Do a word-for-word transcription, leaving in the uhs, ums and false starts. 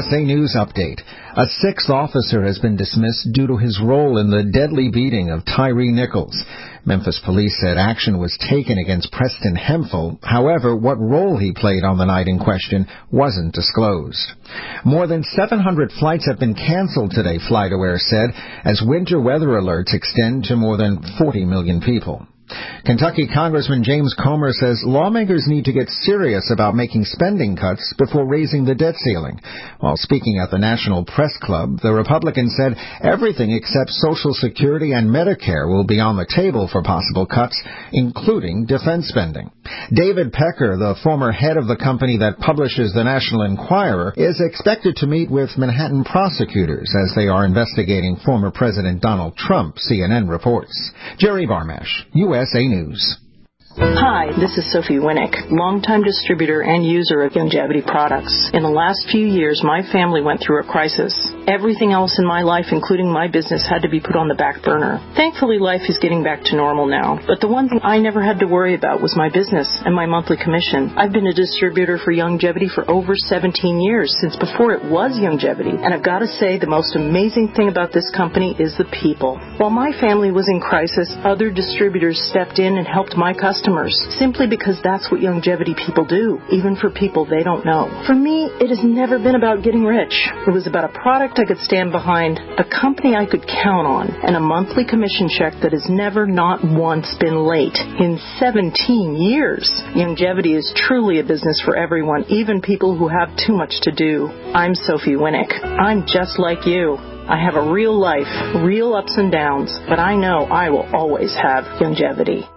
S A News Update. A sixth officer has been dismissed due to his role in the deadly beating of Tyree Nichols. Memphis police said action was taken against Preston Hemphill. However, what role he played on the night in question wasn't disclosed. More than seven hundred flights have been canceled today, FlightAware said, as winter weather alerts extend to more than forty million people. Kentucky Congressman James Comer says lawmakers need to get serious about making spending cuts before raising the debt ceiling. While speaking at the National Press Club, the Republican said everything except Social Security and Medicare will be on the table for possible cuts, including defense spending. David Pecker, the former head of the company that publishes the National Enquirer, is expected to meet with Manhattan prosecutors as they are investigating former President Donald Trump, C N N reports. Jerry Barmash, U S A News. Hi, this is Sophie Winnick, longtime distributor and user of Youngevity products. In the last few years, my family went through a crisis. Everything else in my life, including my business, had to be put on the back burner. Thankfully, life is getting back to normal now. But the one thing I never had to worry about was my business and my monthly commission. I've been a distributor for Youngevity for over seventeen years, since before it was Youngevity. And I've got to say, the most amazing thing about this company is the people. While my family was in crisis, other distributors stepped in and helped my customers. Simply because that's what Youngevity people do, even for people they don't know. For me, it has never been about getting rich. It was about a product I could stand behind, a company I could count on, and a monthly commission check that has never, not once, been late. In seventeen years, Youngevity is truly a business for everyone, even people who have too much to do. I'm Sophie Winnick. I'm just like you. I have a real life, real ups and downs, but I know I will always have Youngevity.